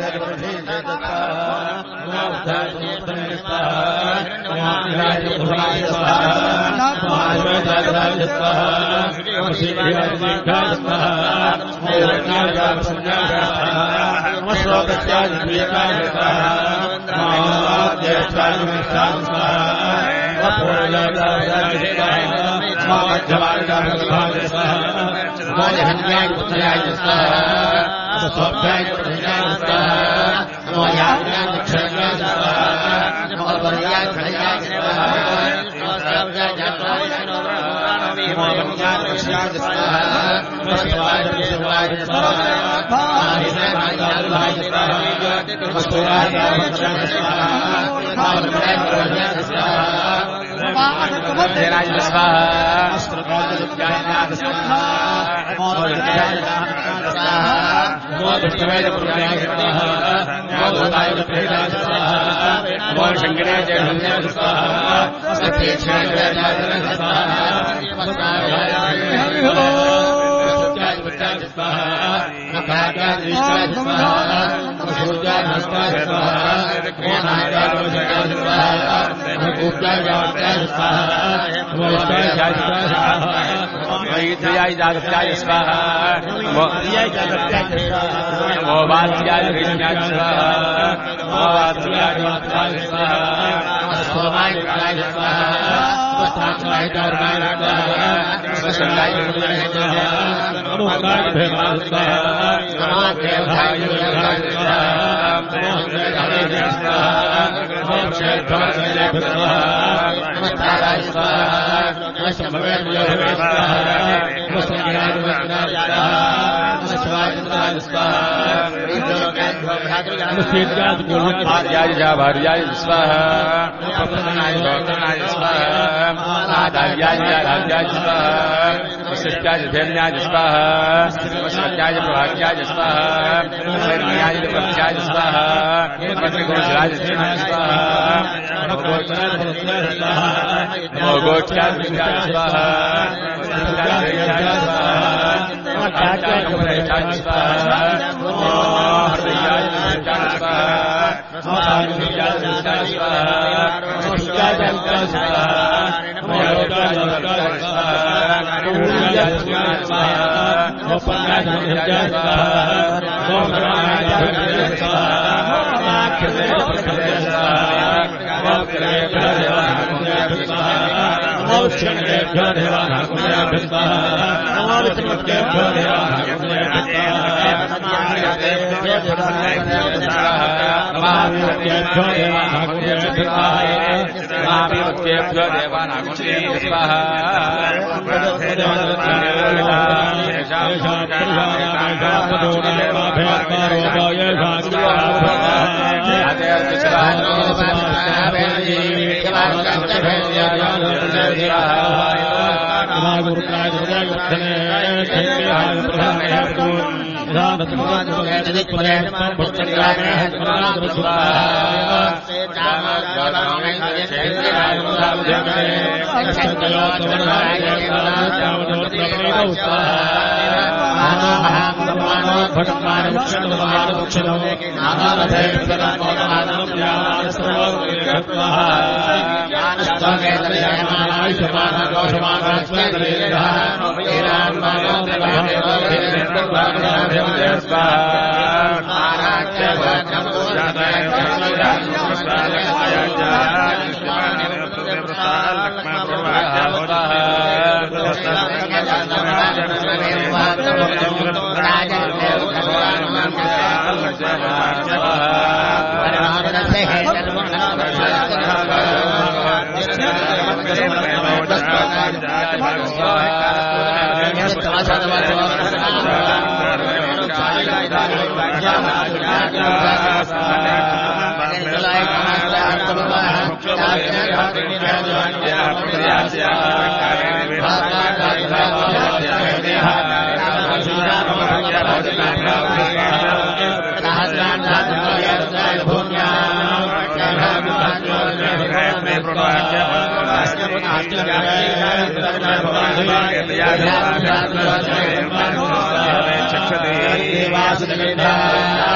चक्षते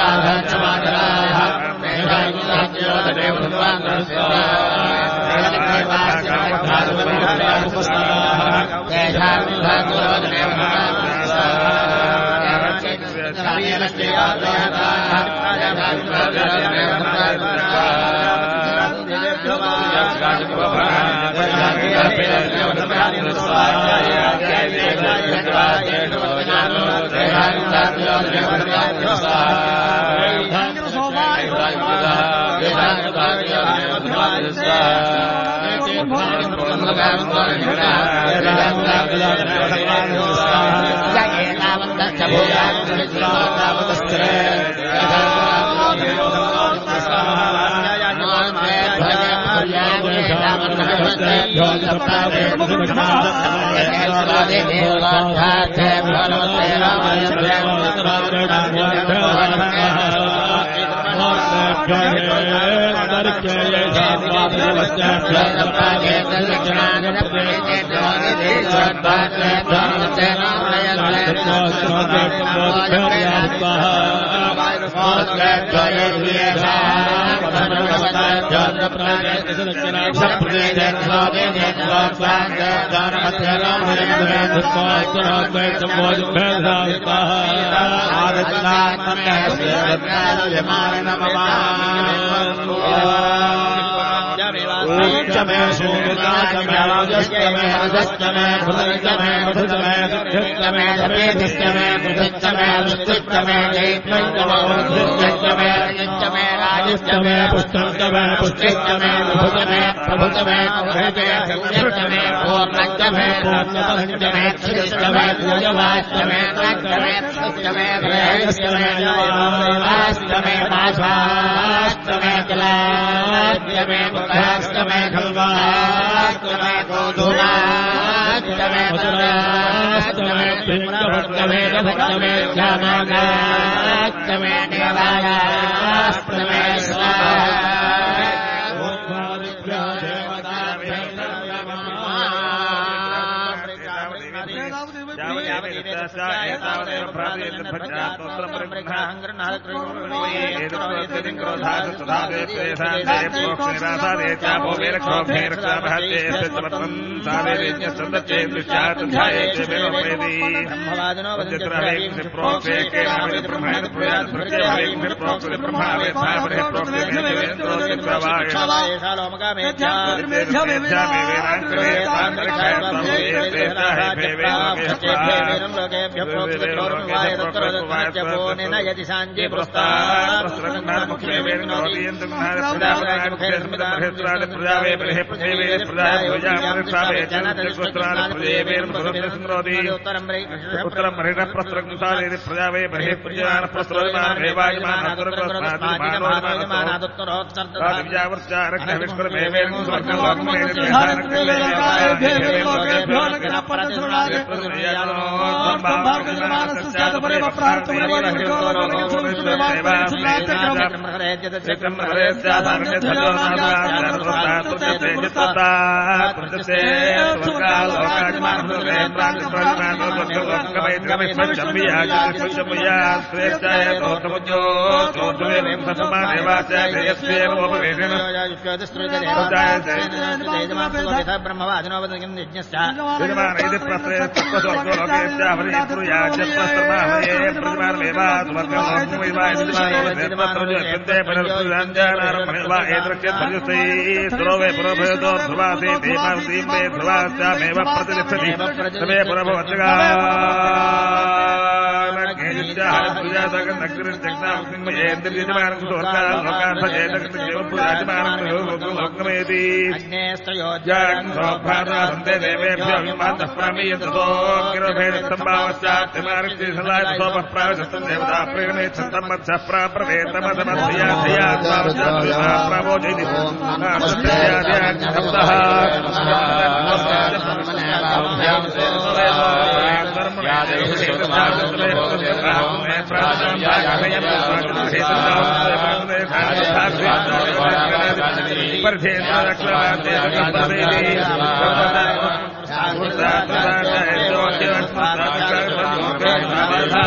Gracias.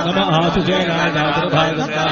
नमः आसुसेनाय दातृभागस्ताः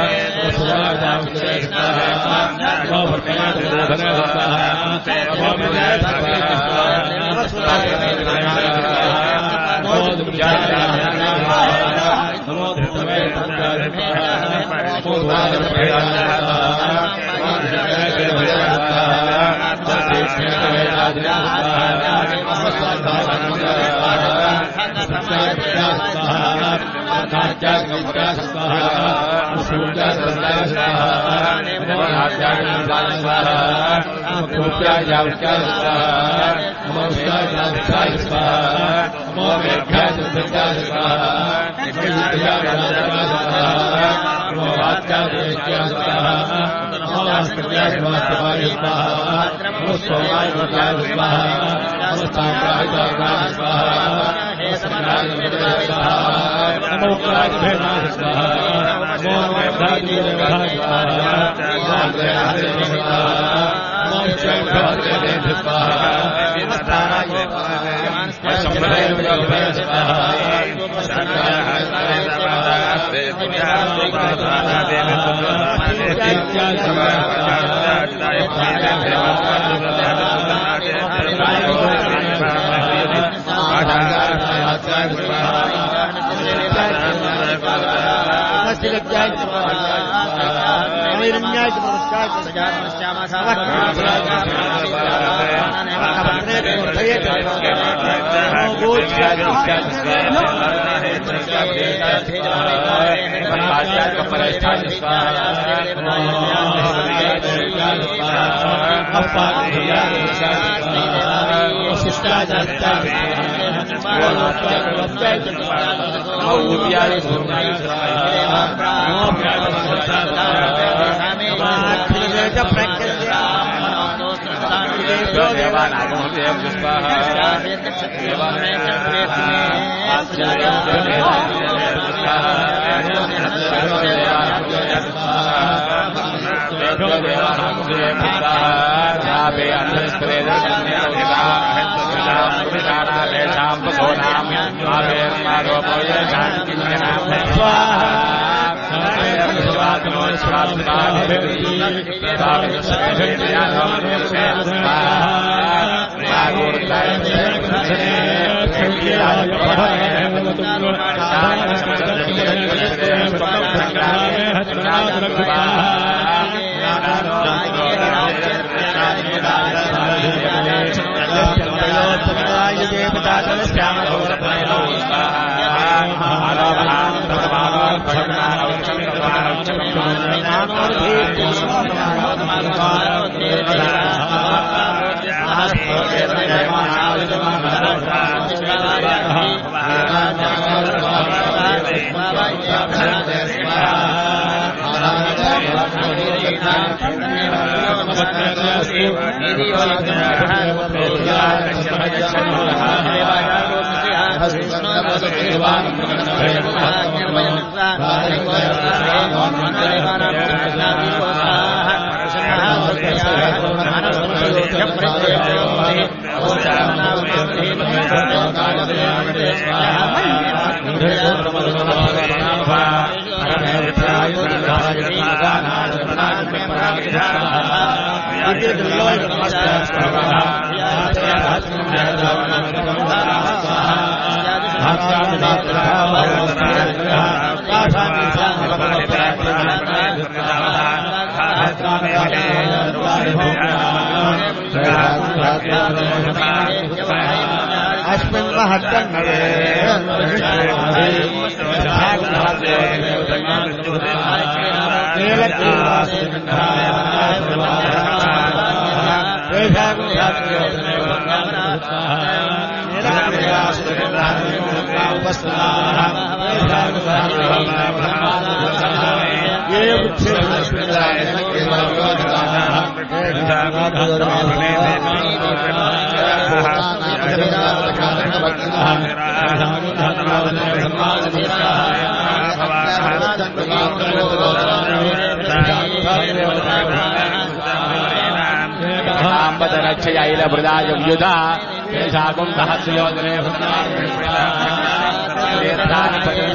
रक्षयाइल वृदाय युधा सागुं सहस्योदने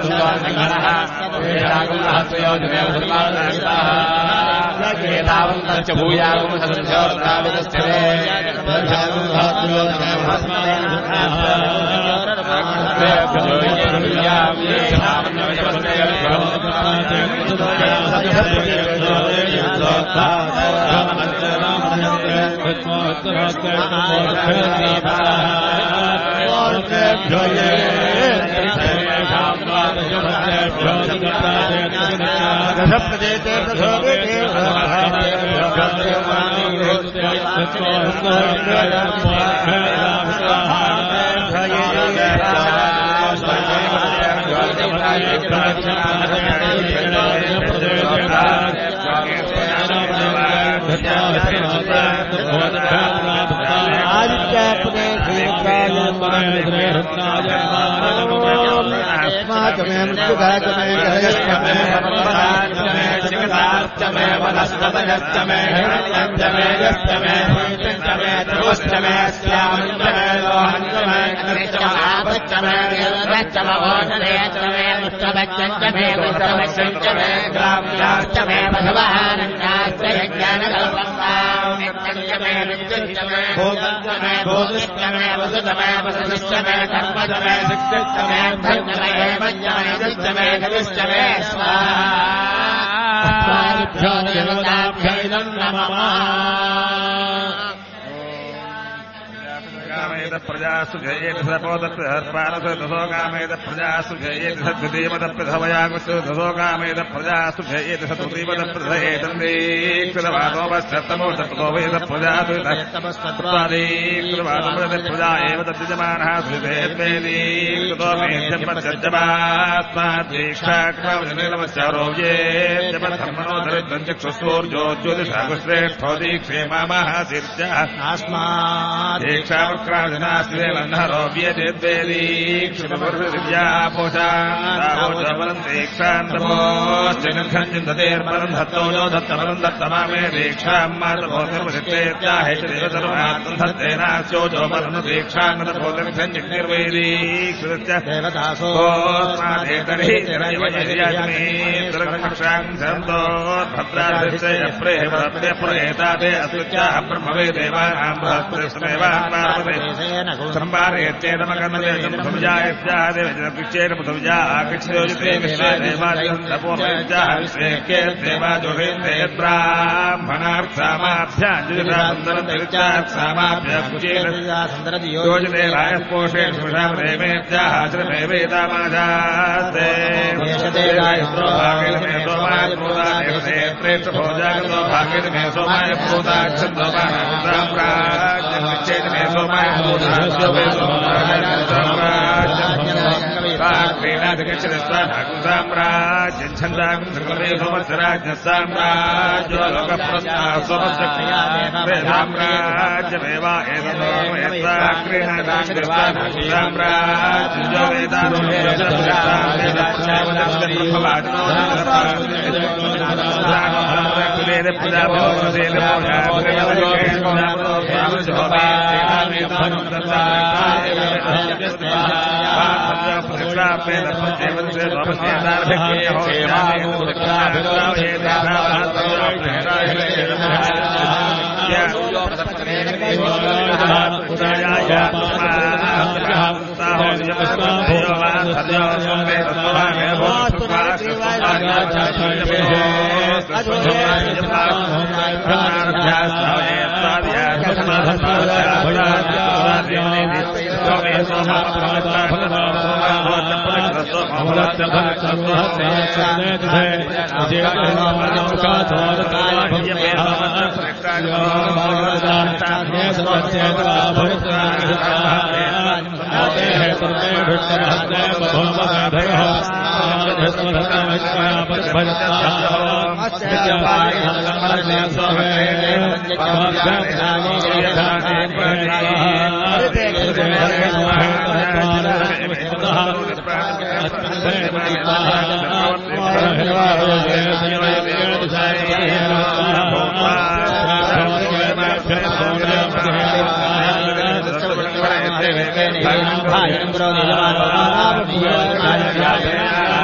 प्रजासु जयेत सपोदत् हर्पानस दशो कामेत प्रजासु जयेत सद्गतिमद प्रथमयागुसु दशो कामेत प्रजासु जयेत सतुतिमद प्रथयेतन्दीकृतवादो वस्तमो तत्तो वेद प्रजासु तत्पादीकृतवादो प्रजा एव तद्यजमानः सुधेत्वेदीकृतो मेध्यमज्जमास्माद्दीक्षाक्रमनिर्मश्चारोग्ये जपधर्मनो दरिद्रं चक्षुस्तोर्जो ज्योतिषागुश्रेष्ठो दीक्षे मामः सिर्जा अस्मात् भाई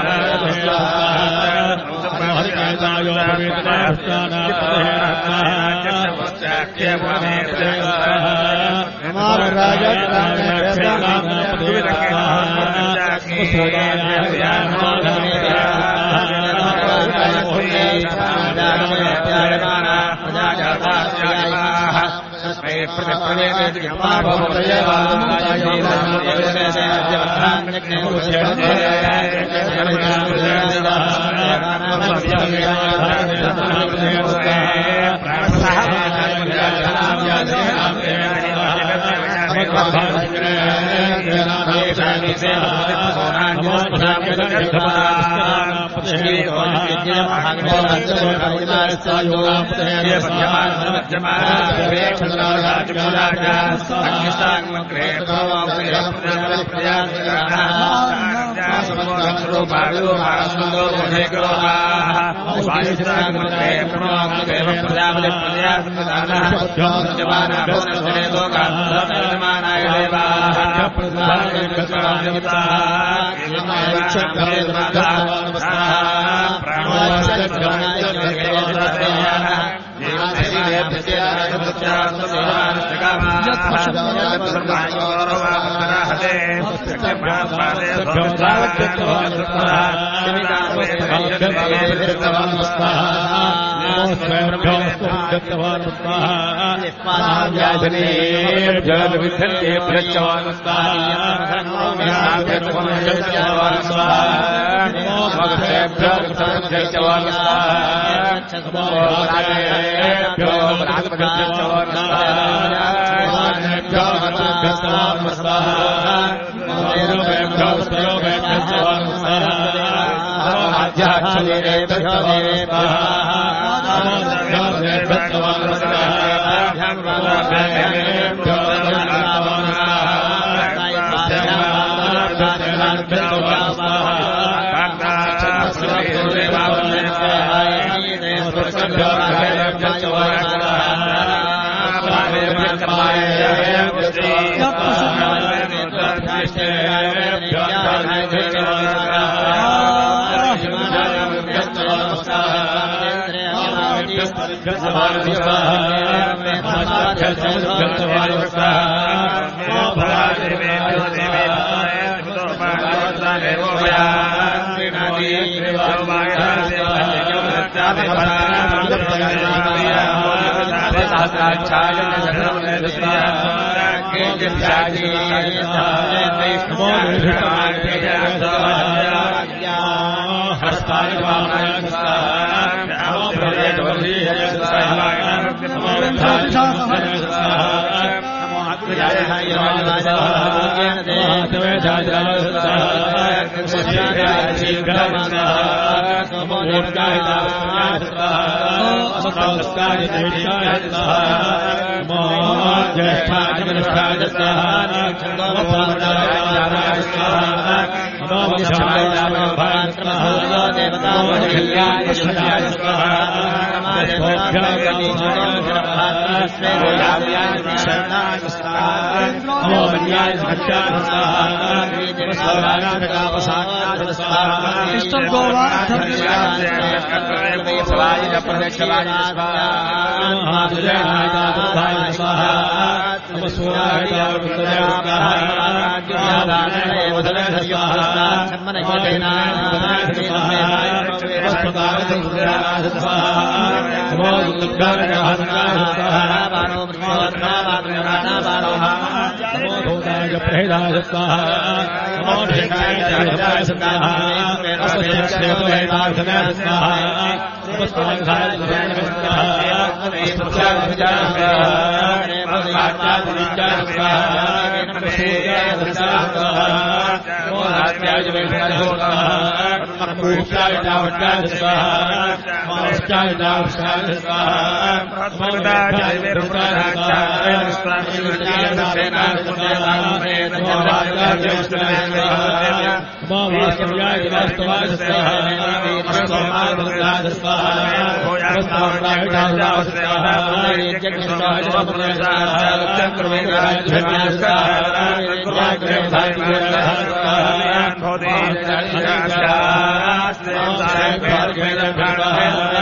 Bhagavad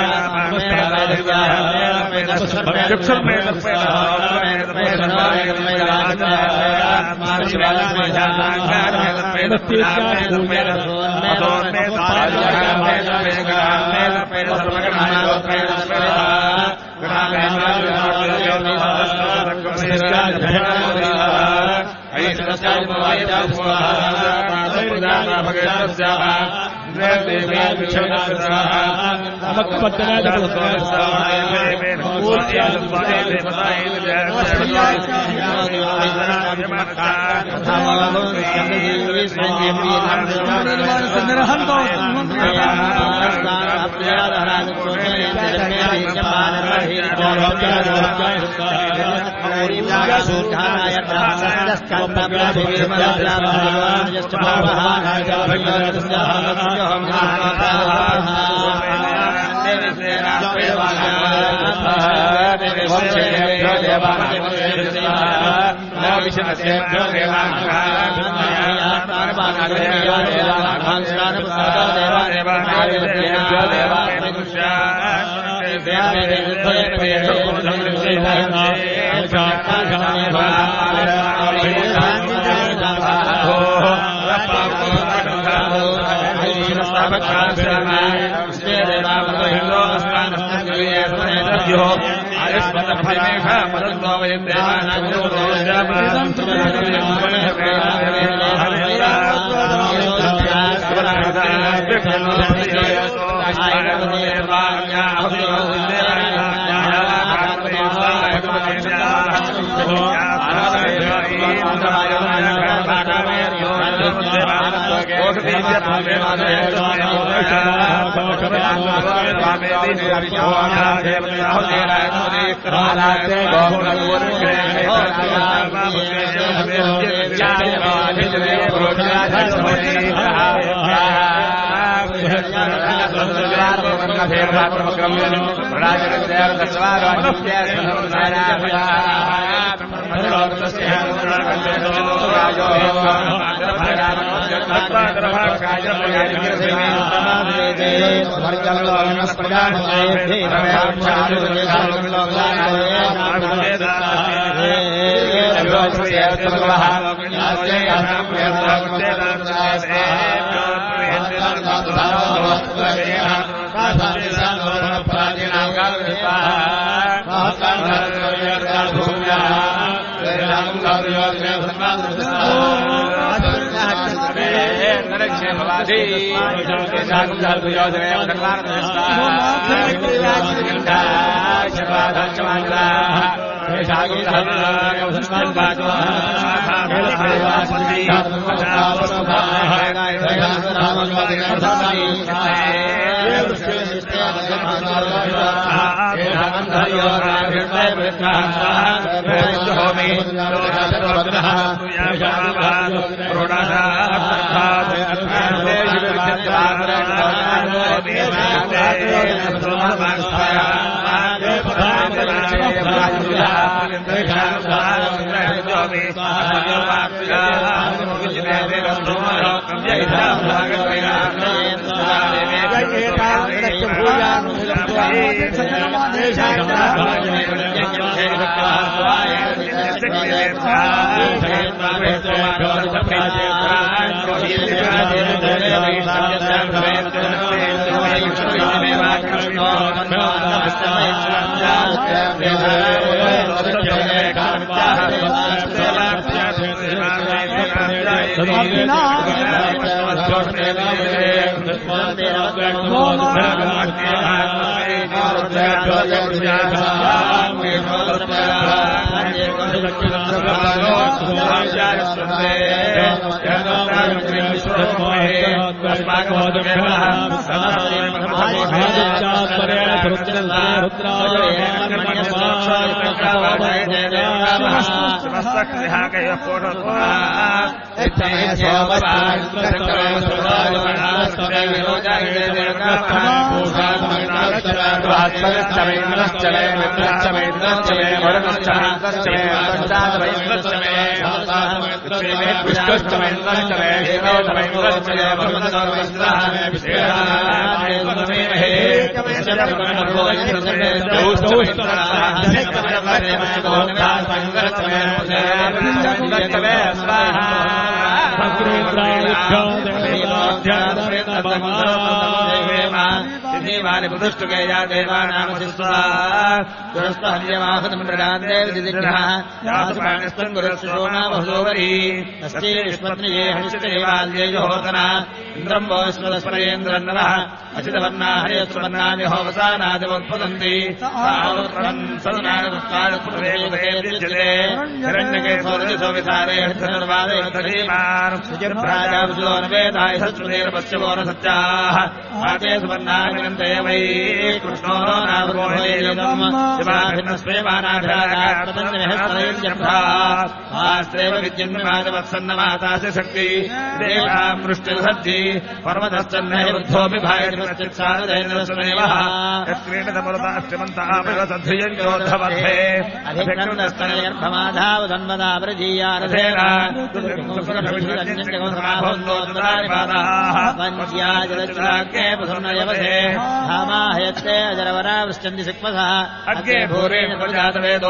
దేవాని ప్రతిష్ఠుకేయా దేవానామశిస్వా ఇంద్రం వోస్మదస్మరేంద్రన్నర అచితవర్ణా హరేశ్వర్ణాని హోవసానాదిముత్పదంతి వై కృష్ణో విద్యన్మాదవత్సన్నమాతాసి శక్తి దేవామృష్టిసజ్జి పర్వతశ్చన్నోపి భాయతే అజరవరా వృష్టి శిక్మస అగ్గే భూరేణ ప్రజాతవేదో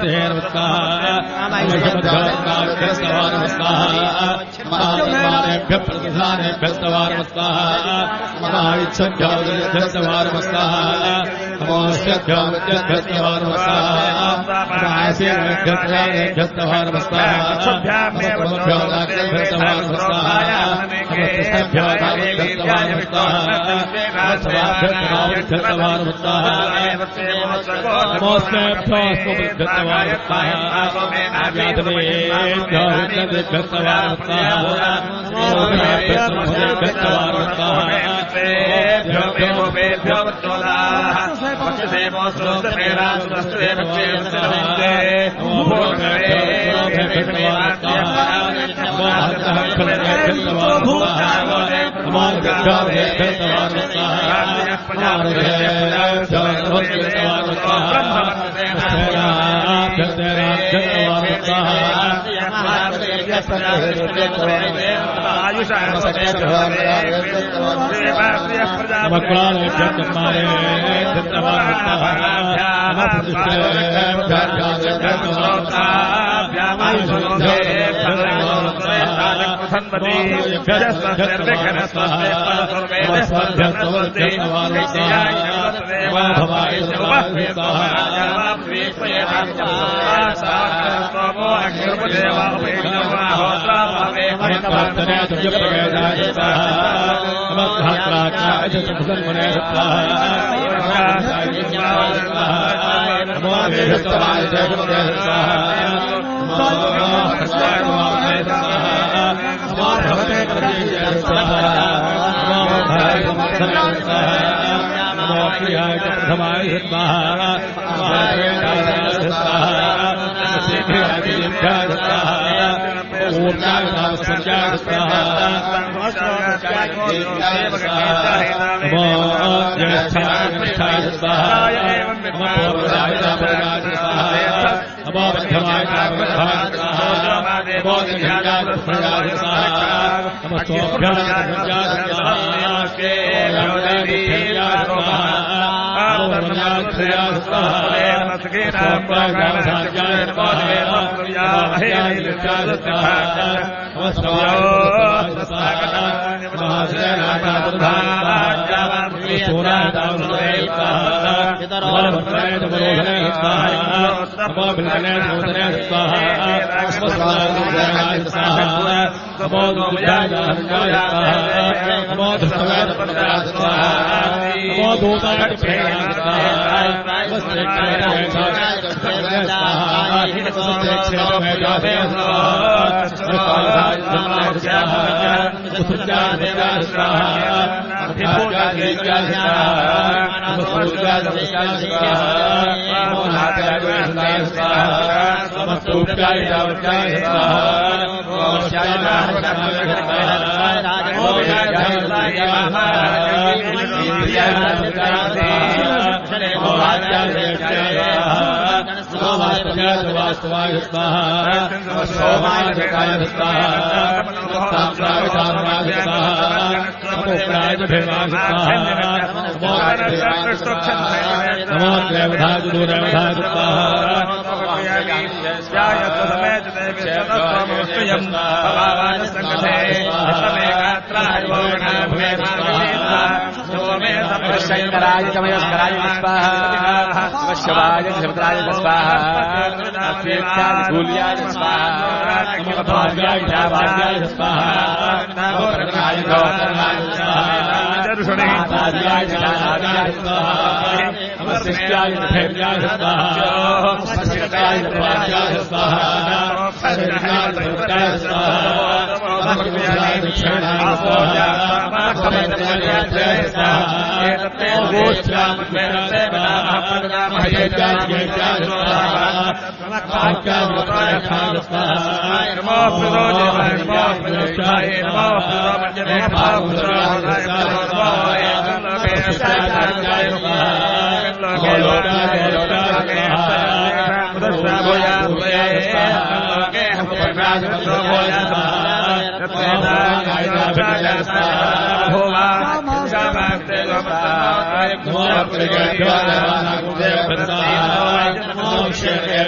నమః स्वाहा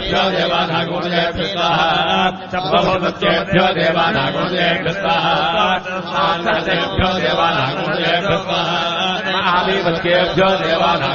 देवानागुणेभ्यो तेभ्यो देवानां महावीवत्केभ्यो देवानां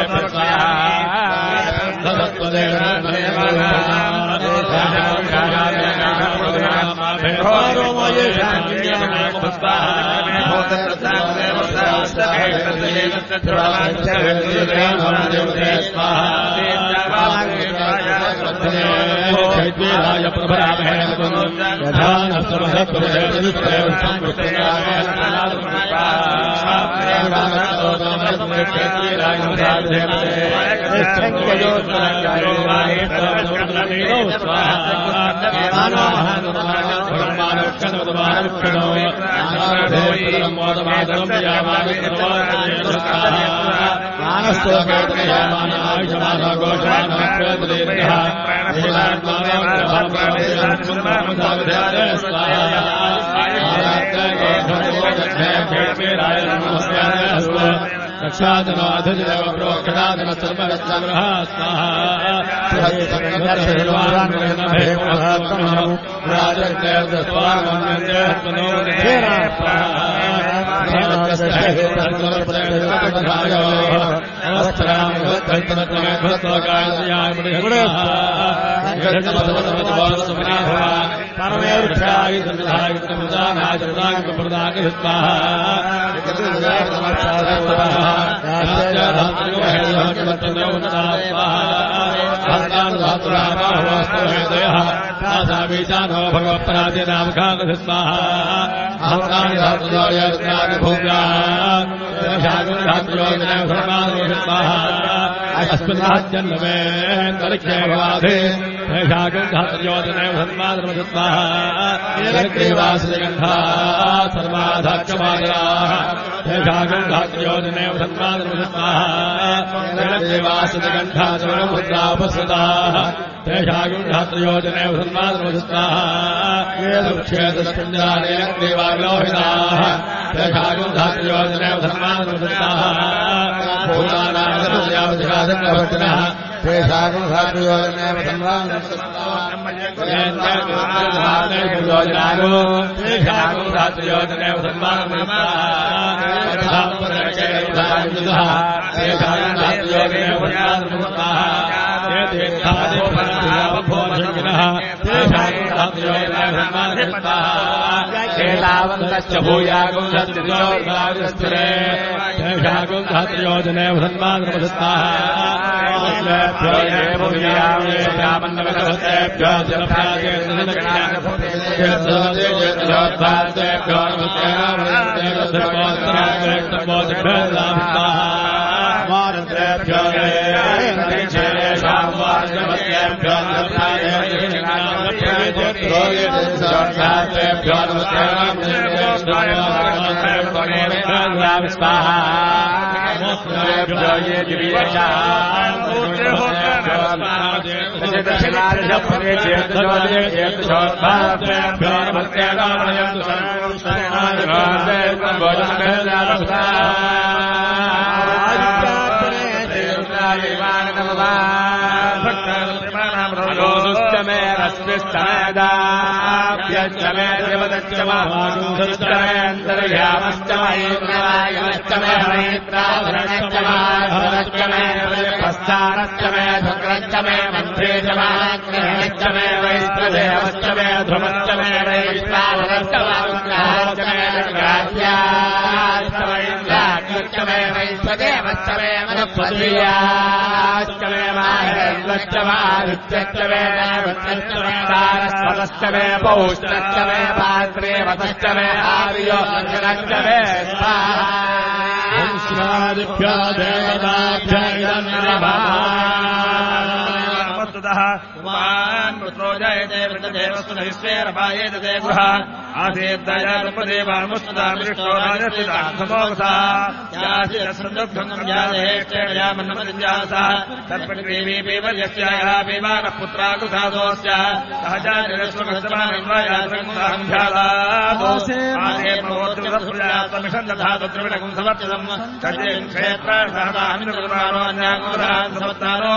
रक्षादनाधिदेव प्रोक्षणादन सर्वरत्नगृहा स्वाहा प्रजातमिषं दधातु त्रिविणकं समर्चितं कजेन क्षेत्रार्थामिन्द्रकुमारोऽन्याकुरान् समत्तारो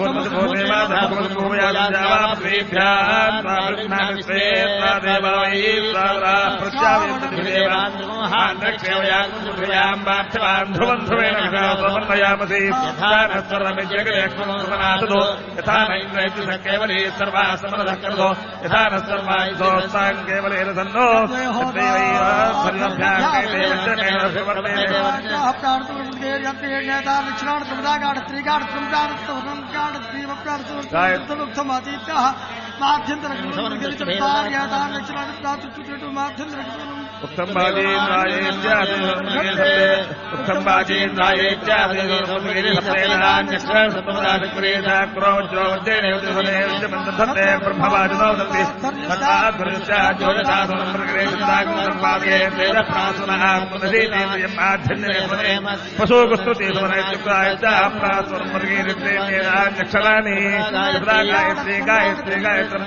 यथा न केवली सर्वा समरः कर्दो यथा न सर्वायुधोत्साहं केवलेन सन्नो पशुस्तुति अक्षराणि गायत्री गायत्री गायत्रं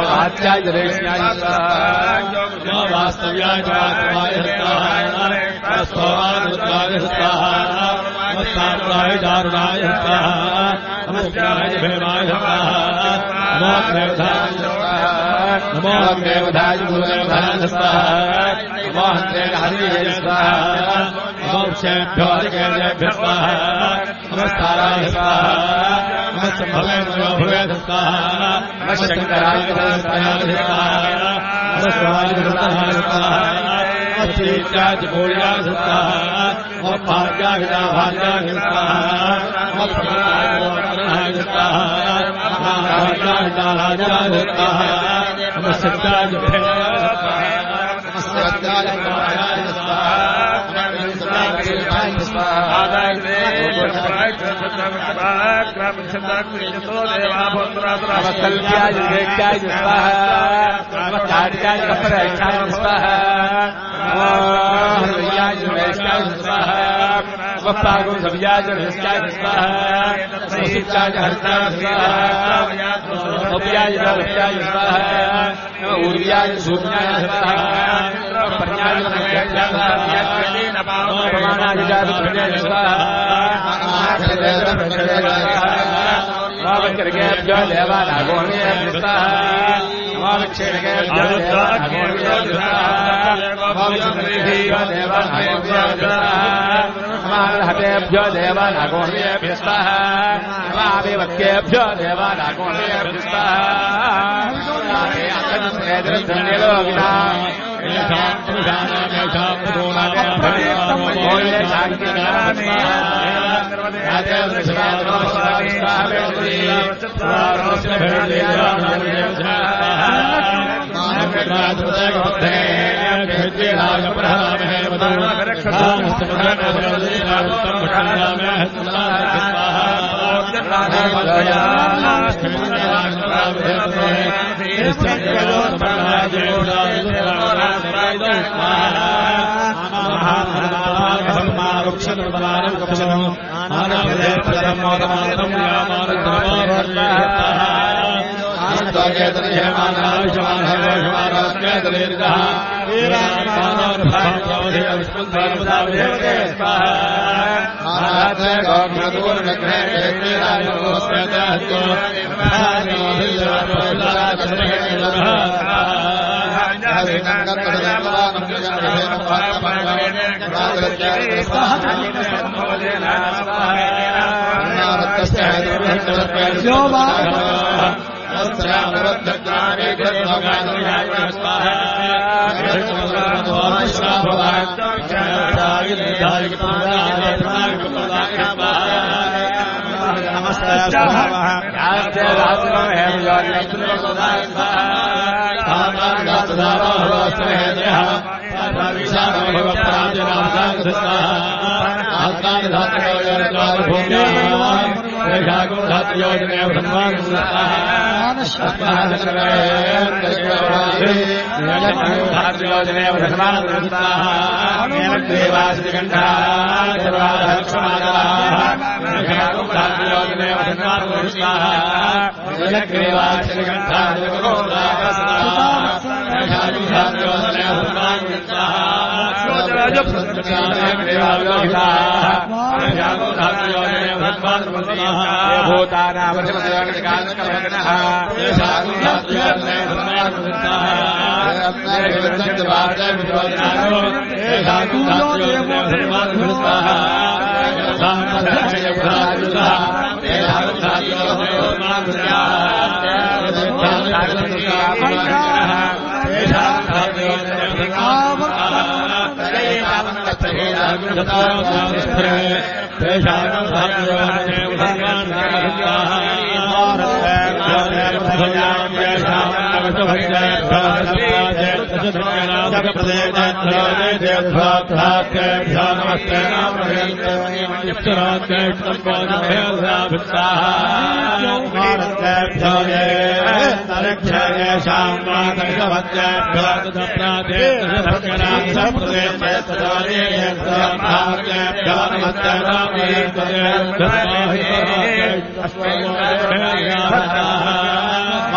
वाच्याय जलेष्याय स्वाहा वास्तव्याय वास्तवाय स्वाहा स्वाहाय स्वाहा नमस्काराय दारुणाय स्वाहा नमस्काराय भैरवाय स्वाहा नमो देवताय गुरुदेवताय स्वाहा नमो हरिये स्वाहा नमो क्षेभ्यो हरिकेभ्यो स्वाहा नमस्काराय स्वाहा नमस्ते भवे स्वाहा नमस्काराय स्वाहा नमस्काराय स्वाहा नमस्ते बोलियाय स्वाहा नमो भाग्याय भाग्याय स्वाहा नमो प्रणाय स्वाहा राजाय स्वाहा नमस्ते हतेभ्यो देवानागोण्येभ्यः स्वाहा देवक्येभ्यो देवानागोण्येभ्यः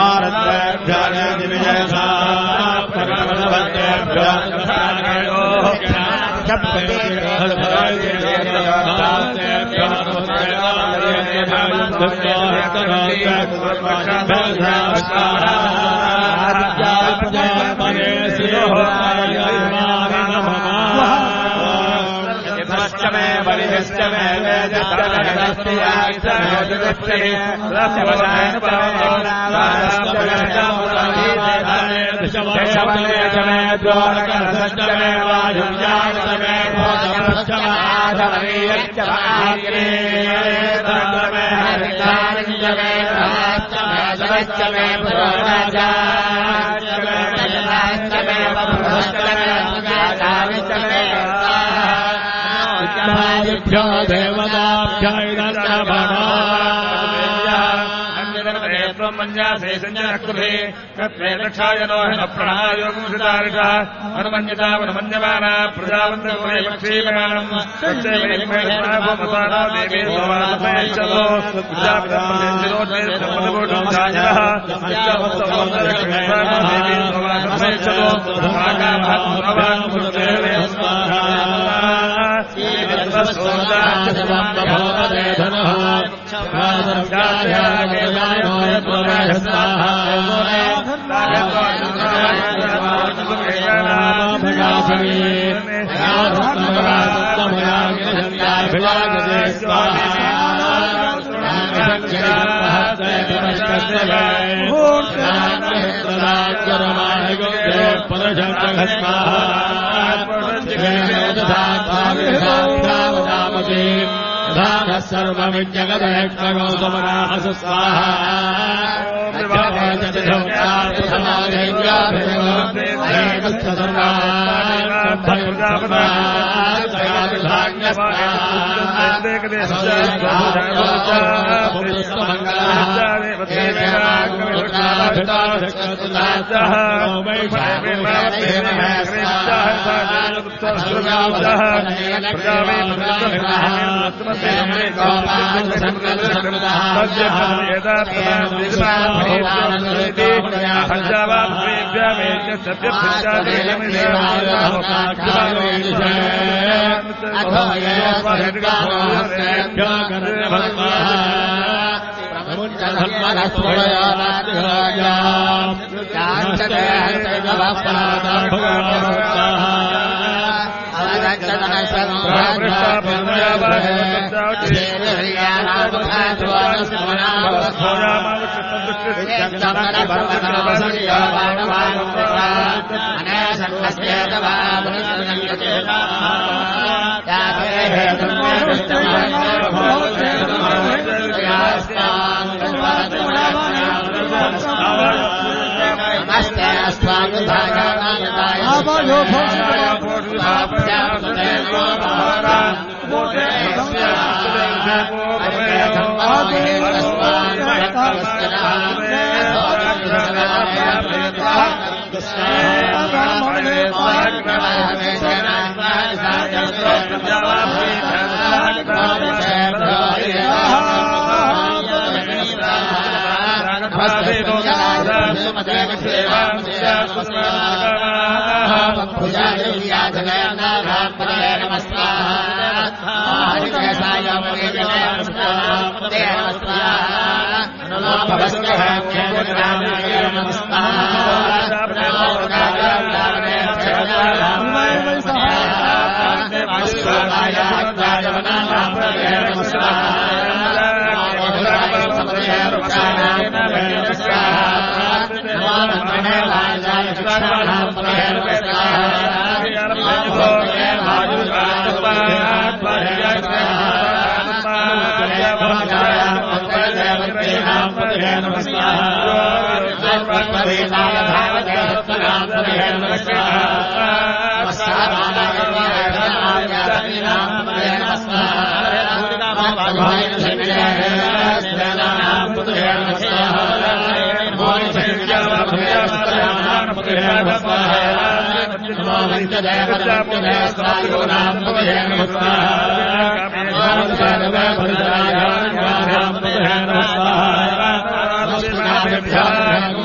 Namaste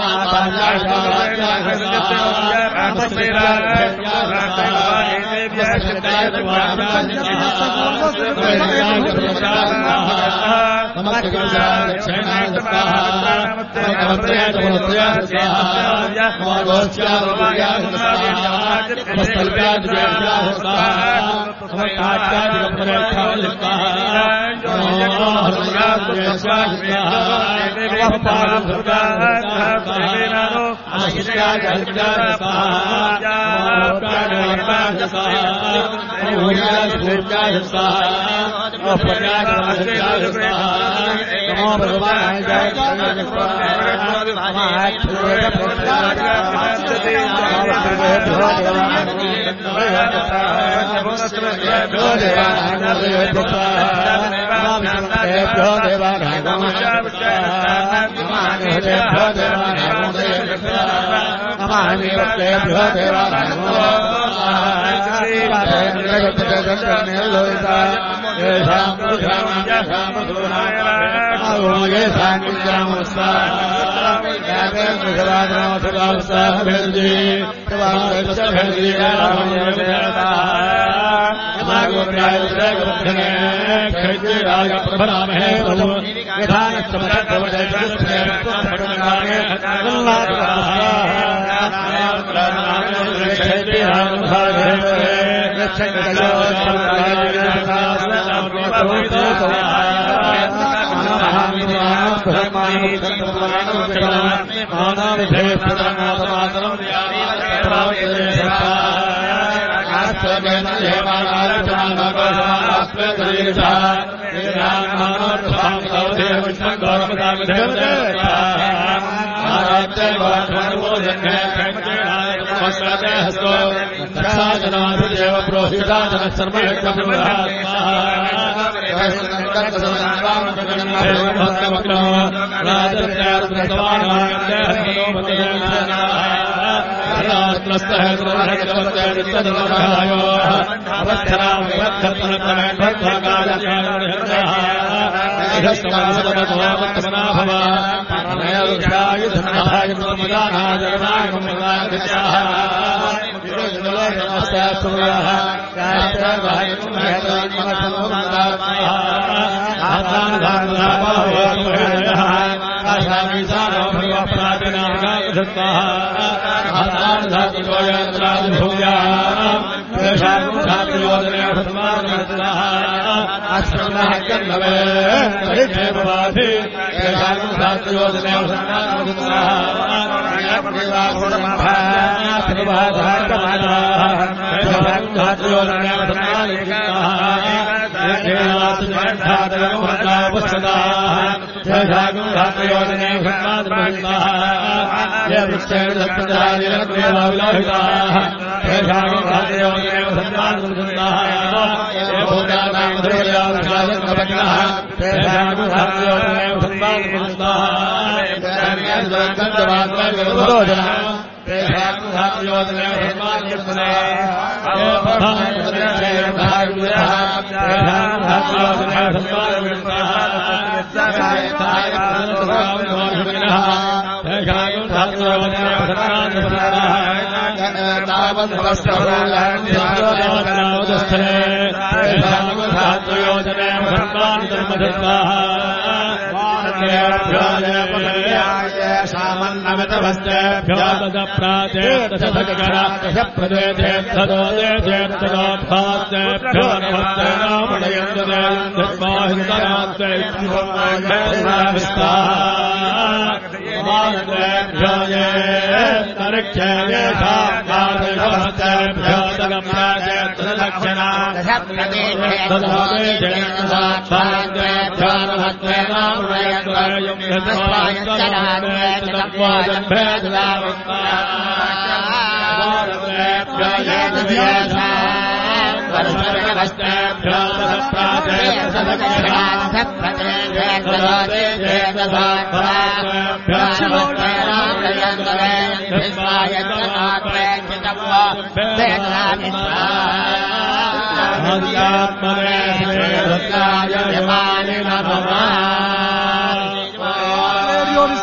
Sana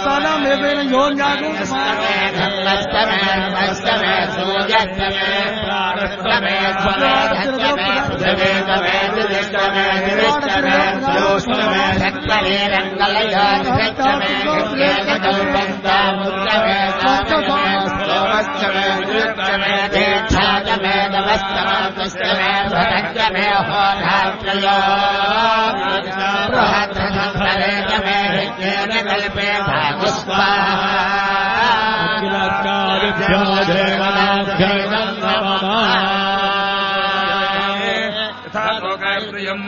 देवेन योन्यागो स्तमे धर्मस्तमे नमस्तमे सूर्यस्तमे प्राणस्तमे स्वमेधस्तमे पृथ्वीस्तमे दिविस्तमे दिविस्तमे योस्तमे धक्तमे रङ्गलयाधिषस्तमे कल्पन्तामुत्तमे सामस्तमे सोमस्तमे दृष्टमे तीर्थातमे नमस्तमे भटस्तमे होधात्रयो बृहद्रथमे हिज्ञेन कल्पे ोकायत्रियम्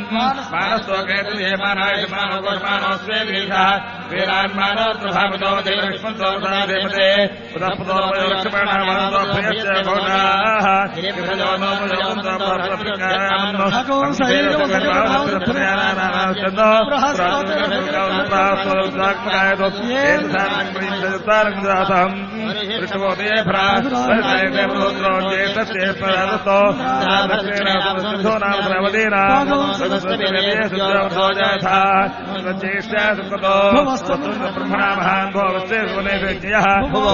मानस्तोकैत्रियमानायमानोगोषमानोस्वेदीशः वीरान्मानोत्रभावतो देवलक्ष्मन्तोपदादेवते पुनःपुतोपयोक्षमाणामानोभयश्च गौणाः ब्रह्मणा महान् भोवस्ते सुवनेभ्यः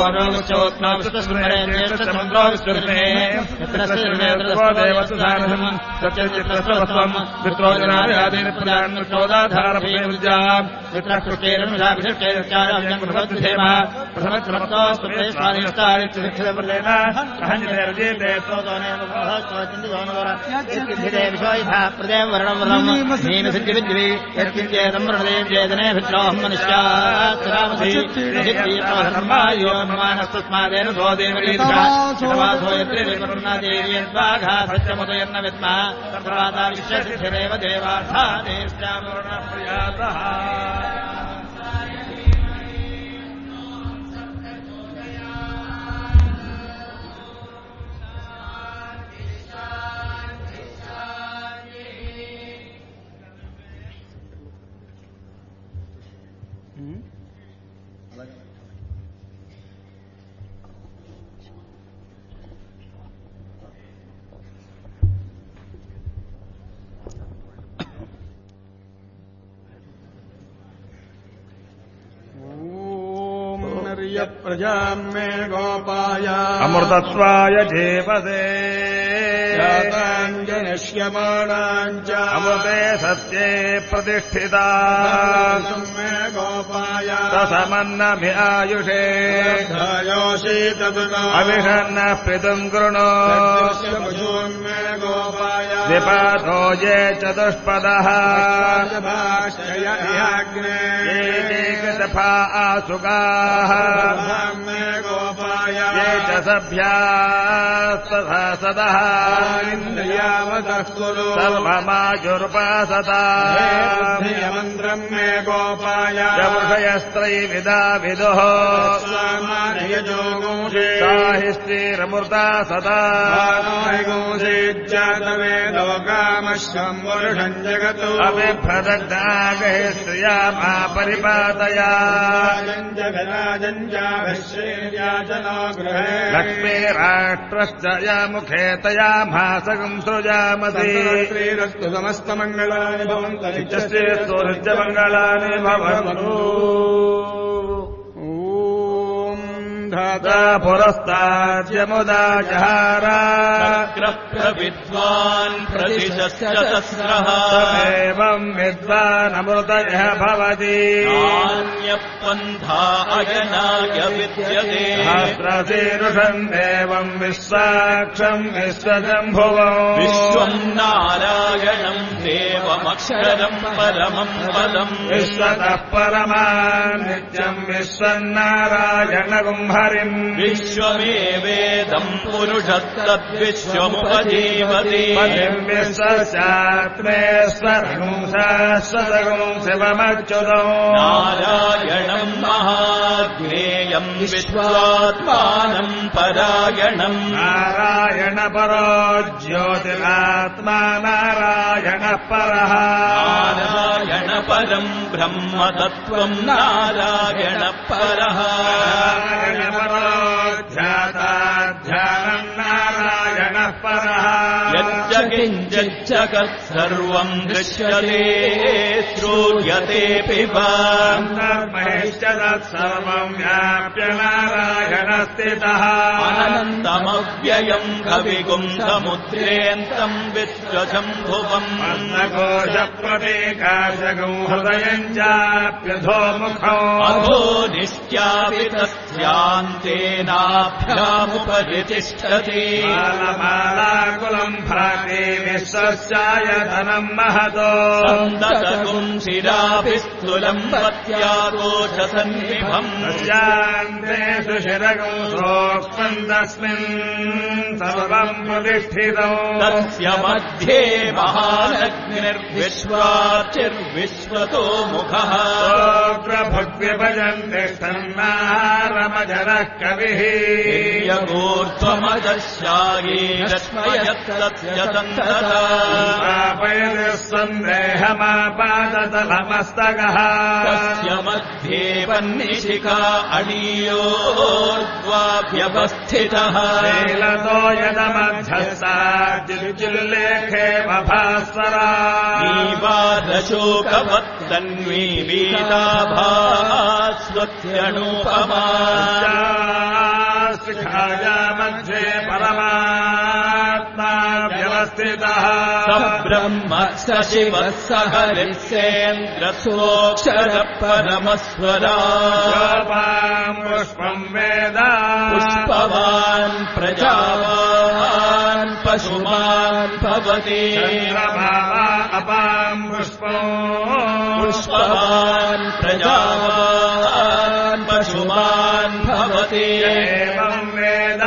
देवसुधानम् सत्यचित्रस्वस्वम् मित्रोजनादीन प्रदानोदाधारभूमिर्जाम् मित्रकृष्टेरनुजाभिषेकचार्यम् प्रथमक्रमतोस्वरेष्वानिष्टारित्यप्रदेन अहञ्जनेरजीते प्रदेव वर्णवरम् नीमसिद्धिविद्वि यत्किञ्चेदम् वृणदेव्येदने भिद्रोहम् मनुष्यात्तरामधिर्मायोन्मानस्तस्मादेन सो देवरीतवासो यत्रे देव्यन्वाघा सत्यमुदयन्न विद्मः सर्वादा विश्वसिद्धिरेव देवार्था देश्यामरणप्रियातः प्रजाम् मे गोपाय अमृतत्वाय जीवसे जनिष्यमाणाम् च अमृते सत्ये प्रतिष्ठिता मे गोपाय रसमन्नभि आयुषे अविषन्नः पितुम् कृणो मे गोपाय द्विपादो ये चतुष्पदः एकदफा आसुगाः मे गोपाय ये च सभ्यास्तथा सदः इन्द्रियावतः कुरु सर्वमाजुर्पासता मन्त्रम् मे गोपाय वृषयस्त्रैविदा विदुः साहिस्त्रीरमृता सदा लोकामश्वम् वरुषम् जगतो अभिभ्रदग्धागहे स्त्रिया मा परिपातया लक्ष्मी राष्ट्रश्च या मुखे तया भासकम् सृजामति श्रीरस्तु समस्तमङ्गलानि भवन्तु मङ्गलानि भवन्तु धाता पुरस्ताद्यमुदा जहारा विद्वान् प्रतिशस्त्रः एवम् विद्वानमृतयः भवति नान्यपन्था अजनाय विद्यते सहस्रशीर्षम् देवम् विश्वाक्षम् विश्वशम्भुवम् विश्वम् नारायणम् देवमक्षरम् परमम् पदम् विश्वतः परमान् नित्यम् विश्वम् नारायणगुम् हरिम् विश्वमेवेदम् पुरुषस्तद्विश्वमुपजीवति पतिम् विश्वस्यात्मेश्वरगुम् शाश्वतगुम् शिवमच्युतम् नारायणम् महाज्ञेयम् विश्वात्मानम् परायणम् नारायण परो ज्योतिरात्मा नारायणः परः नारायण परम् ब्रह्म तत्त्वम् नारायण परः ध्यानम् नारायणः परः यच्च किञ्चिज्जगत् सर्वम् दृश्यते श्रूयतेऽपि वा अन्तर्बहिश्च तत्सर्वम् व्याप्य नारायणस्थितः अनन्तमव्ययम् कविगुम् समुद्रेऽन्तम् विश्वशम्भुवम् अन्नकोशप्रतीकाशगम् हृदयम् चाप्यधोमुखौ अधो निश्चापि तस्यान्तेनाभ्यामुपरितिष्ठति मालाकुलम् भ्राते विश्वस्यायतनम् महतो सन्दतगुम् शिरापि स्थूलम् पत्यागोचसन्निभम् तस्यान्तेषु शिरगम् सोक्ष्मम् तस्मिन् सर्वम् प्रतिष्ठितौ तस्य मध्ये महानग्निर्विश्वाचिर्विश्वतो मुखः भग्व्यभजन् तिष्ठन्नारमजनः कविः यगोर्ध्वमदशायी रश्मयत्तस्य सन्देहमापादतलमस्तकः तस्य मध्ये वह्निशिखा अणीयोर्ध्वाभ्यवस्थितः लीलतो यदमध्यस्ताज्जुल्लेखे वभास्वरा नीवादशोकवत्तन्वी वीताभास्वत्यणुपमा शिखाया मध्ये परमात्मा व्यवस्थितः ब्रह्म स शिवः स हरिस्येन्द्रसोऽक्षरः परमस्वरा पुष्पम् वेद पुष्पवान् प्रजावान् पशुमान् भवति अपाम् पुष्पवान् प्रजावान् पशुमान् भवति एवम् वेद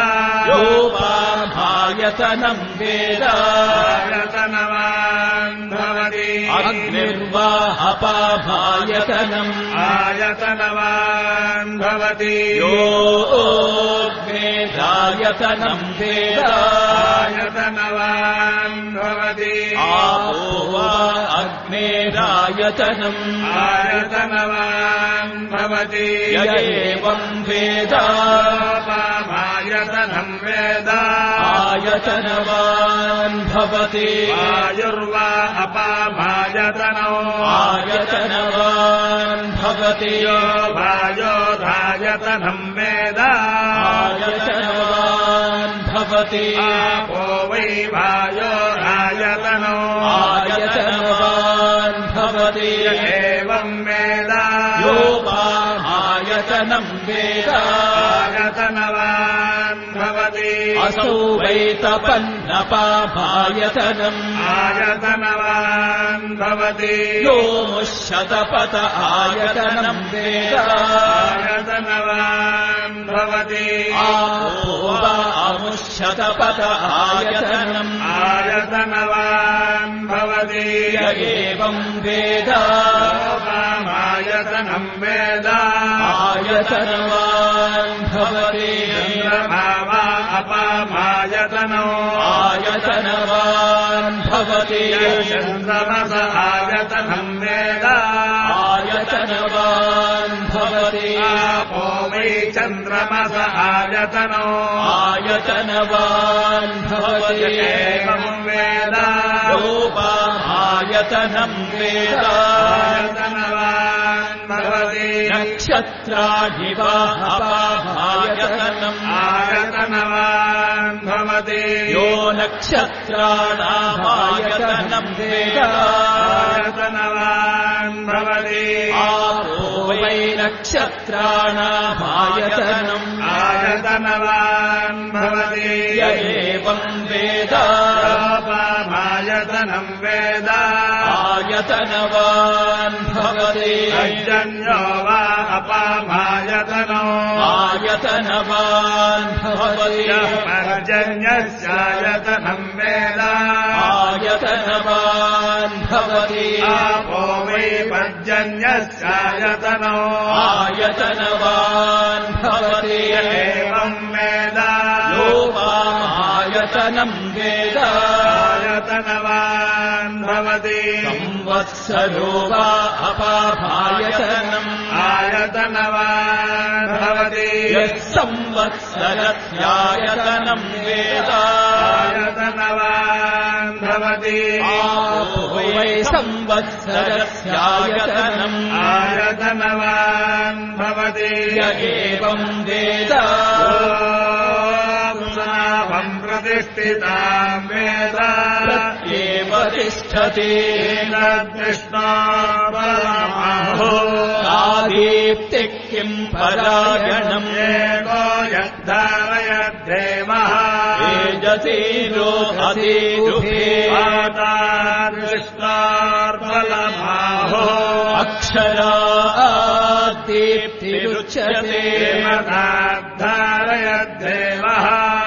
योपाभायतनम् वेद आयतनवान् भवति अग्निर्वा अपाभायतनम् आयतनवान् भवति योऽग्नेरायतनम् वेद आयतनवान् भवति आपो वा अग्नेरायतनम् आयतनवान् भवति य एवम् वेद आयतनम् वेद आयतनवान् भवति वायुर्वा अपामायतनौ आयतनवान् भवति वायोधायतनम् वेद आयतनवान् भवति आपो वै वायोरायतनौ आयतनवान् भवति एवम् वेद योपामायतनम् वेद आयतनवान् भवति असौ वैतपन्नपाभायतनम् आयतनवान् भवति यो मुष्यतपत आयतनम् वेद आयतनवान् भवति आपो वा अमुष्यतपत आयतनम् आयतनवान् भवति य एवम् वेद आयतनम् वेद आयतनवान् भवति चन्द्रभावा अपामायतनौ आयतनवान् भवति चन्द्रमस आयतनम् वेद आयतनवान् भवति आपो वै चन्द्रमस आयतनौ आयतनवान् भवति एवम् वेद योपामायतनम् वेद आयतनवान् भवति नक्षत्राणि वा अपाभायतनम् आयतनवान् भवति यो नक्षत्राणामायतनम् वेद आयतनवान् भवति आपो वै नक्षत्राणामायतनम् आयतनवान् भवति य एवम् वेद योपामायतनम् वेद आयतनवान् भवति पर्जन्यो वा अपामायतनौ आयतनवान् भवति पर्जन्यस्यायतनम् वेद आयतनवान् भवति आपो वै पर्जन्यस्यायतनौ आयतनवान् भवति एवम् वेद योपामायतनम् वेद आयतनवान् भवति संवत्सरो वा अपाभायतनम् आयतनवान् भवति यः संवत्सरस्यायतनम् वेद आयतनवान् भवति वै संवत्सरस्यायतनम् आयतनवान् भवति य एवम् वेद नाभम् प्रतिष्ठिताम् वेद प्रत्येव तिष्ठति तद्विष्णो आदीप्ति किम् परायणम् एको यद्धारयद्देवः तेजसी रोहति दुःखे पाताद्विष्णोर्बलमाहो अक्षरादीप्तिरुच्यते धारयद्देवः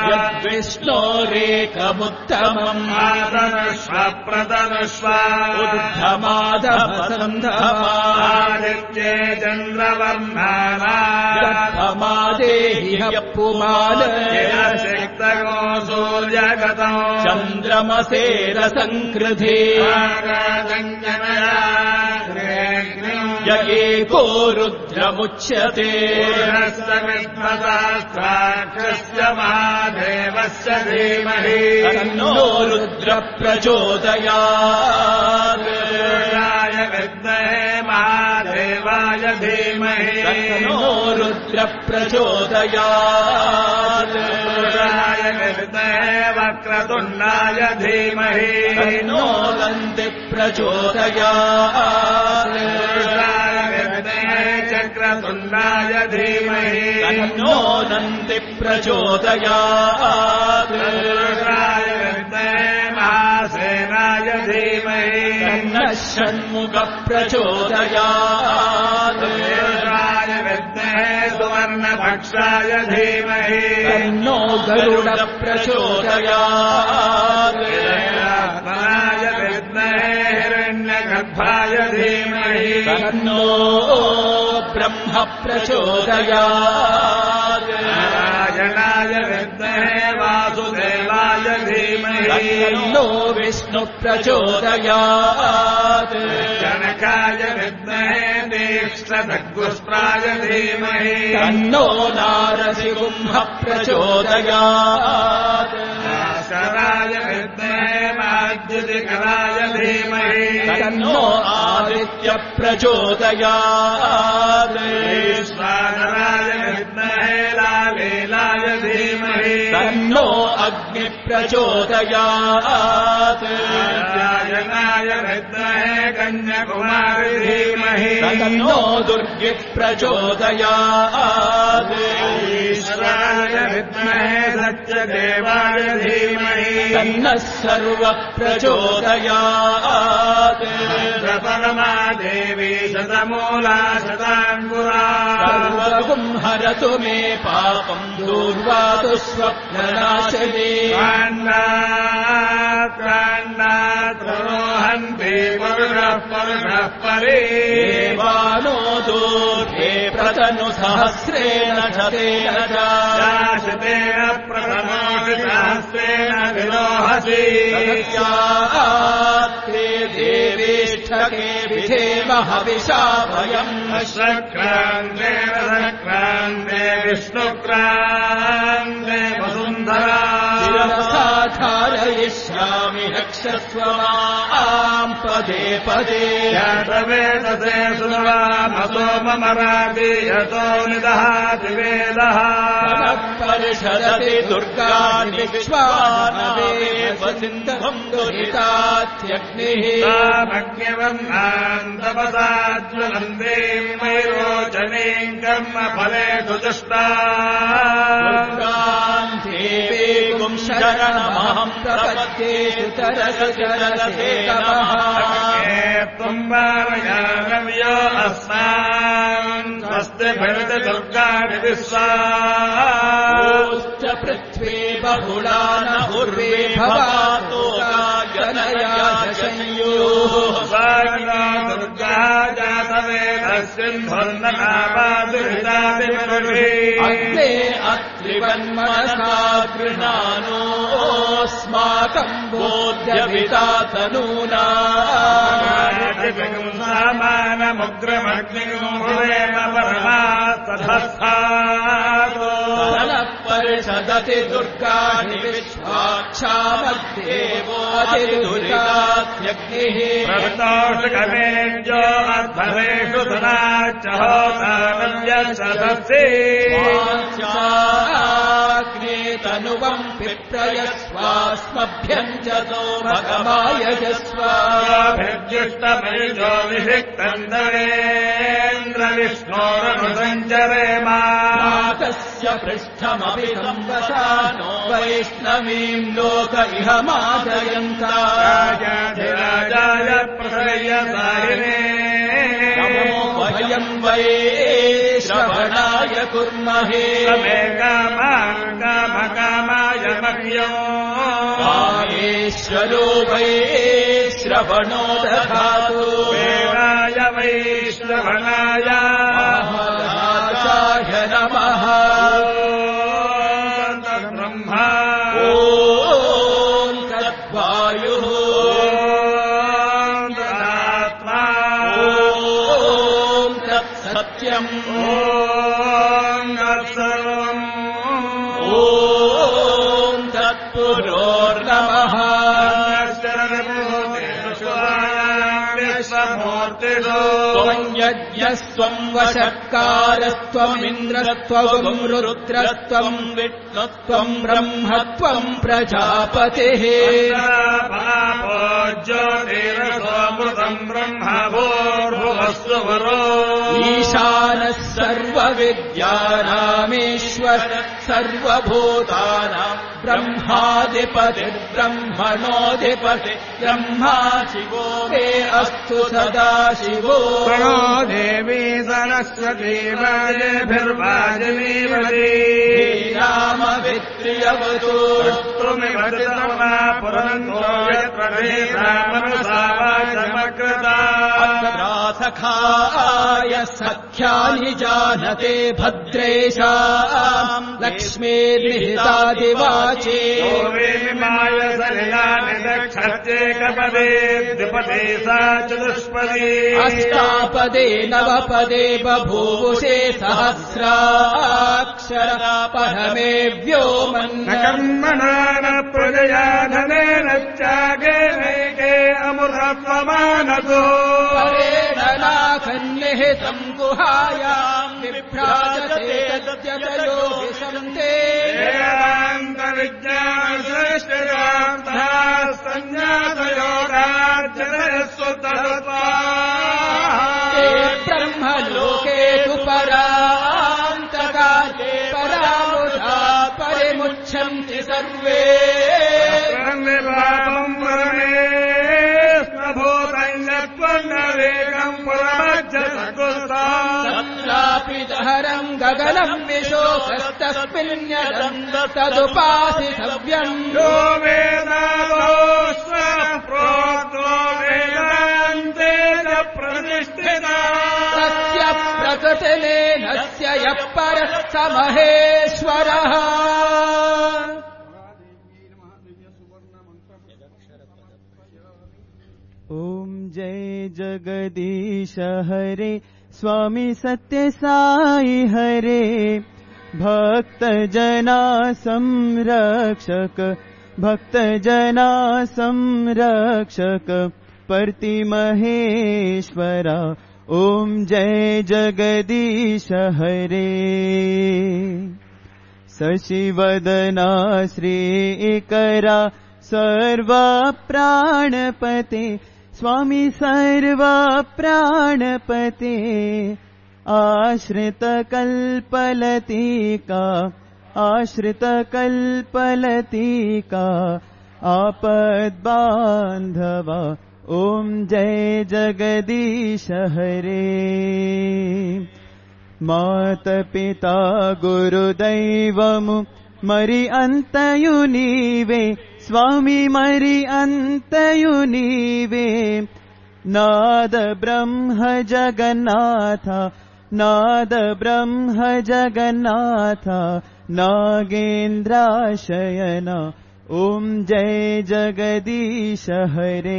यद्विष्णोरेकमुत्तमम् आदनुष्व प्रदनुष्व उद्धमादमसन्धमादित्ये चन्द्रवर्णानादेहि पुमाल शक्तगो सूर्यगतौ चन्द्रमसेरसङ्कृधे एको रुद्रमुच्यते विद्मशास्त्राक्षस्य महादेवस्य धीमहि तन्नो रुद्रप्रचोदयात् विद्महे महादेवाय धीमहि तन्नो रुद्रप्रचोदयात् विद्महे वक्रतुण्डाय धीमहि तन्नो दन्ति प्रचोदयात् चक्रतुण्डाय धीमहि तन्नो दन्ति प्रचोदयात् महासेनाय धीमहि तन्नः षण्मुखप्रचोदयात् सुवर्णभक्षाय धीमहि तन्नो गरुडप्रचोदयात् हिरण्यगर्भाय धीमहि तन्नो ब्रह्म प्रचोदयात् नारायणाय विद्महे वासुदेवाय धीमहि तन्नो विष्णु प्रचोदयात् जनकाय विद्महे तीक्ष्णदग्गुष्ट्राय धीमहि तन्नो नारसिंह प्रचोदयात् शराय विद्महे माद्युतिकराय धीमहि तन्नो आदित्य प्रचोदयात् स्वानराय विद्महे लालीलाय धीमहि तन्नो अग्नि प्रचोदयात् नारायणाय विद्महे कन्याकुमारी धीमहि तन्नो दुर्गे प्रचोदयात् ईश्वराय विद्महे सत्यदेवाय धीमहि तन्नः सर्व प्रचोदयात् परमा देवी शतमूला शताङ्कुरा सर्वगुं हरतु मे पापम् दूर्वातु स्वप्ननाशिनी काण्डात्रोहन्ति परुषः परे देवानो दूर्वे प्रतनु सहस्रेण शतेन शतेन प्रथमोऽपि सहस्रेण विलोहसि ते देवेष्ठके विधेम हविषा भयम् सक्रान्ते रसक्रान्ते विष्णुक्रान्ते वसुन्धरा धारयिष्यामि रक्षस्व माम् पदे पदे वेदसे सुवामसो मम राति यतो निदहाति वेदः परिषदति दुर्गाणि विश्वानवेव सिन्धुम् दुरितात्यग्निः तामग्निवन्नान्तपसाज्वलन्तीम् वैरोचनीम् कर्मफलेषु दुष्टा दुर्गाम् देवीम् शरणमहम् प्रपद्ये सुतरसुतरसे नमः त्वम् वारयानव्यो अस्मान् स्वस्ति भवति दुर्गाणि विश्वाश्च पृथ्वी बहुला न उर्वे भवातो जनया संयोः दुर्गा जातवेदस्मिन्धुर्नकामादुरितादिपरुषे अग्ने अत्रिवन्मनसा गृह्णानोऽस्माकम् बोध्यविता तनूना सामानमुग्रमग्निगुणेन परमास्तथस्थातो परिषदति दुर्गाणि विश्व साक्षामद्देवोऽतिदुरितात्यग्निः प्रस्तोषकमेज्यो अध्वरेषु धनाच्चहोतानव्यसदस्ये वाञ्छाग्नेतनुवम् पिप्रयस्वास्मभ्यञ्जतो भगमायजस्वाभिर्जुष्टमैजो विषिक्तन्दरेन्द्रविष्णोरनुसञ्चरेमा तस्य पृष्ठमपि संवसानो वैष्णवीम् लोक इह मादयन्ताराजाधिराजाय प्रसयसारिणे नमो वयम् वै श्रवणाय कुर्महे मे कामाय मह्यो कामेश्वरो वै श्रवणो दधातु वेदाय वै श्रवणाय महाराजाय नमः ब्रह्मा ॐ तद्वायुः तदात्मा ॐ तत्सत्यम् सर्वम् ॐ तत्पुरोर्नमः त्वम् यज्ञस्त्वम् वशत्कारस्त्वमिन्द्रस्त्वम् रुद्रस्त्वम् विष्णुत्वम् ब्रह्मत्वम् प्रजापतिः ज्योतिरसोऽमृतम् ब्रह्मभूर्भुवस्सुवरो ईशानः सर्वविद्यानामीश्वर सर्वभूतानाम् ब्रह्माधिपतिर्ब्रह्मणोऽधिपति ब्रह्मा शिवो मे अस्तु सदा शिवो प्रणो देवी सरस्वती वाजेभिर्वाजिनीवती रामवित्रियवतु स्तुमिवतितमा पुरन्तो यत्प्रभेदामनुसावाचमकृता सखाय सख्यानि जानते भद्रेशाम् लक्ष्मीर्निहितादिवाचे वेमिमाय सलिलानि दक्षत्येकपदे द्विपदे सा चतुष्पदी अष्टापदे नवपदे बभूवुषे सहस्राक्षरा परमे व्योमन् न कर्मणा न प्रजया धनेन त्यागेनैके अमृतत्वमानतो परेण नाखन्निहितम् गुहायाम् विभ्राजते तद्यतयो विशन्ते वेदान्तविज्ञानश्रेष्ठयान्तः संज्ञातयोगार्जनस्वतत्वा ब्रह्मलोके तु परान्तकाले परामुधा परिमुच्छन्ति सर्वे पापम् परमे स्मभूतैन्यत्वन्नवेकम् तत्रापि दहरम् गगनम् विशोकस्तस्मिन्यदन्त तदुपासितव्यम् यो वेदालोऽस्व प्रोक्तो वेदान्तेन प्रतिष्ठिता तस्य प्रकृतिलेनस्य यः परः स महेश्वरः ॐ जय जगदीश हरे स्वामी सत्य साई हरे भक्त जना संरक्षक भक्त जना संरक्षक परति महेश्वरा ॐ जय जगदीश हरे शशिवदना श्रीकरा सर्व प्राणपते स्वामी सर्व प्राणपते आश्रित कल्पलतिका आपद्बान्धवा ॐ जय जगदीश हरे मात पिता गुरुदैवमु मरि अन्तयु नीवे स्वामी मरि अन्तयु नीवे नाद ब्रह्म जगन्नाथ नाद ब्रह्म जगन्नाथ नागेन्द्राशयन ॐ जय जगदीश हरे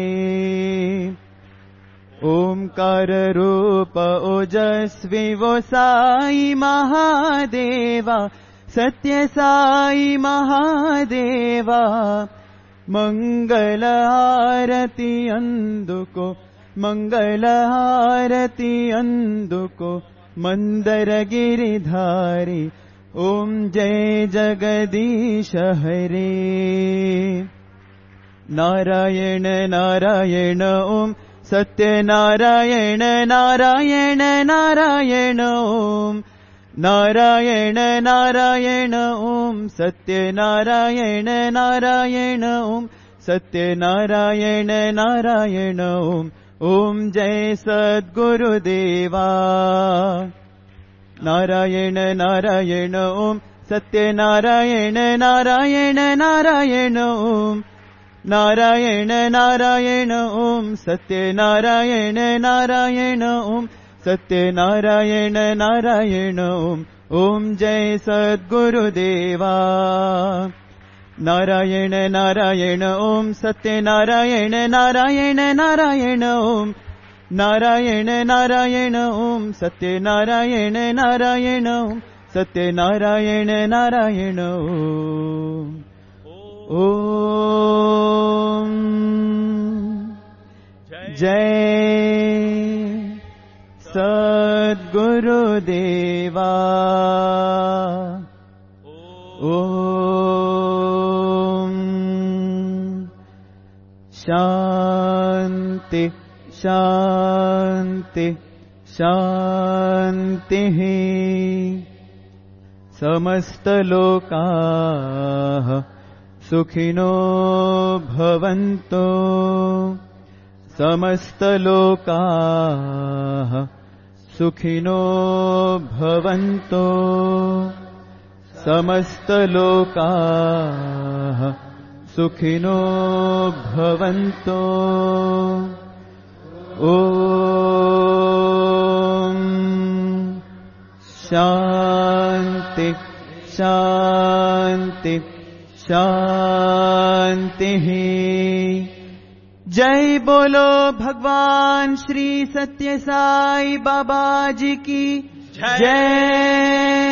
ओंकार रूप ओजस्वी वो साई महादेवा सत्य साई महादेवा मंगल आरती अंदुको मंगल आरती अंदुको मंदर गिरिधारी ओम जय जगदीश हरे नारायण नारायण ओम सत्य नारायण नारायण नारायण ओम नारायण नारायण ओम सत्य नारायण नारायण ओम सत्य नारायण नारायण ओम ओम जय सद्गुरुदेवा नारायण नारायण ओम सत्य नारायण नारायण नारायण ओम नारायण नारायण ओम सत्य नारायण नारायण ओम सत्य नारायण नारायण ओम ओम जय सद्गुरुदेवा नारायण नारायण ओम सत्य नारायण नारायण नारायण ओम नारायण नारायण ओम सत्य नारायण नारायण ओम सत्य नारायण नारायण ओम ओम जय सद्गुरुदेवा ओम शांति शांति शान्तिः समस्त लोकाः सुखिनो भवन्तु समस्त लोकाः सुखिनो भवन्तु समस्त लोकाः सुखिनो भवन्तु ओम शांति शांति शान्तिः जय बोलो भगवान श्री सत्य साई बाबा जी की जय।